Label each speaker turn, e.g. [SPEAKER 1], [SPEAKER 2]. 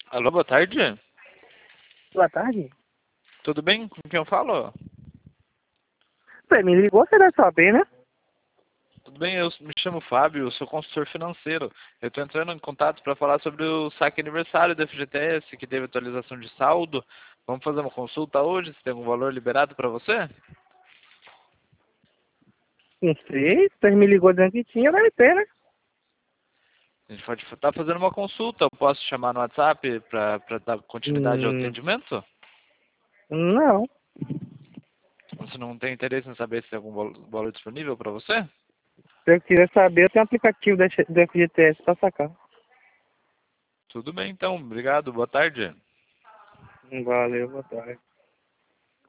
[SPEAKER 1] Alô, boa tarde.
[SPEAKER 2] Boa tarde.
[SPEAKER 1] Tudo bem? Com quem eu falo?
[SPEAKER 2] Você me ligou, você deve saber, né?
[SPEAKER 1] Tudo bem, eu me chamo Fábio, sou consultor financeiro. Eu estou entrando em contato para falar sobre o saque aniversário da FGTS, que teve atualização de saldo. Vamos fazer uma consulta hoje, se tem algum valor liberado para você?
[SPEAKER 2] Não sei, você me ligou dizendo que tinha, deve ter, né?
[SPEAKER 1] A gente pode estar fazendo uma consulta. Eu posso chamar no WhatsApp para dar continuidade ao
[SPEAKER 2] Hum,
[SPEAKER 1] atendimento?
[SPEAKER 2] não.
[SPEAKER 1] Você não tem interesse em saber se tem algum valor disponível para você?
[SPEAKER 2] Se eu quiser saber, eu tenho um aplicativo da FGTS pra sacar.
[SPEAKER 1] Tudo bem, então. Obrigado. Boa tarde.
[SPEAKER 2] Valeu, boa tarde.